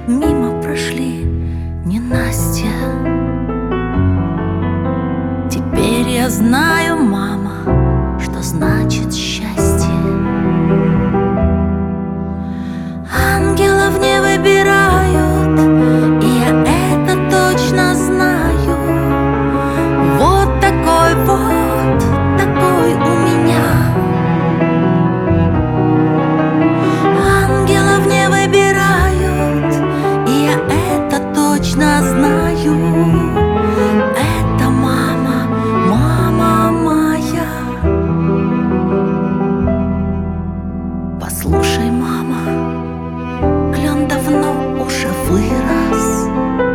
мимо прошли ненастья. Теперь я знаю, мама, что значит счастье. Ангелов не выбирают, и я это точно знаю. Вот такой у меня. Ангелов не выбирают, и я это точно знаю. Это мама, мама моя. Послушай, мама, клен давно уже вырос,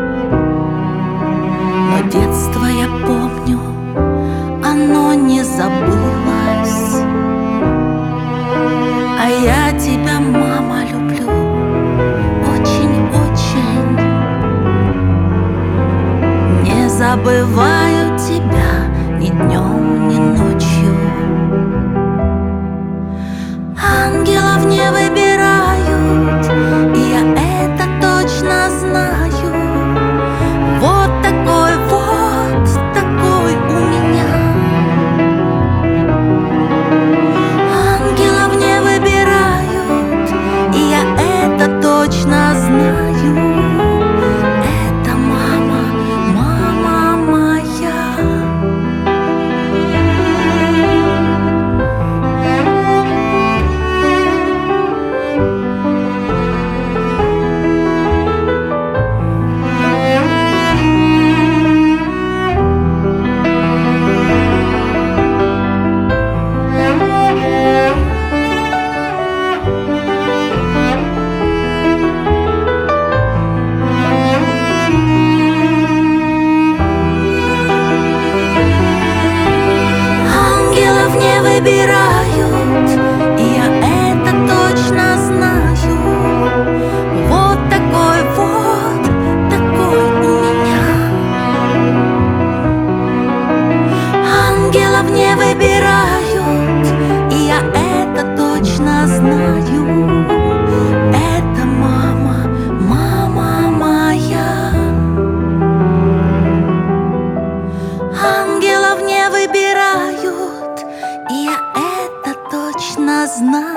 но детство я помню, оно не забылось. А я тебя, мама, люблю очень-очень. Не забываю тебя ни днем, ни ночью. Ангелов не выбирают, и я это точно знаю. Вот такой у меня. Ангелов не выбирают, и я это точно знаю. Это мама, мама моя. Выбирают, и я это точно знаю. Вот такой у меня. Ангелов не выбирают, и я это точно знаю. Это мама, мама моя. Ангелов не выбирают, и я это точно знаю.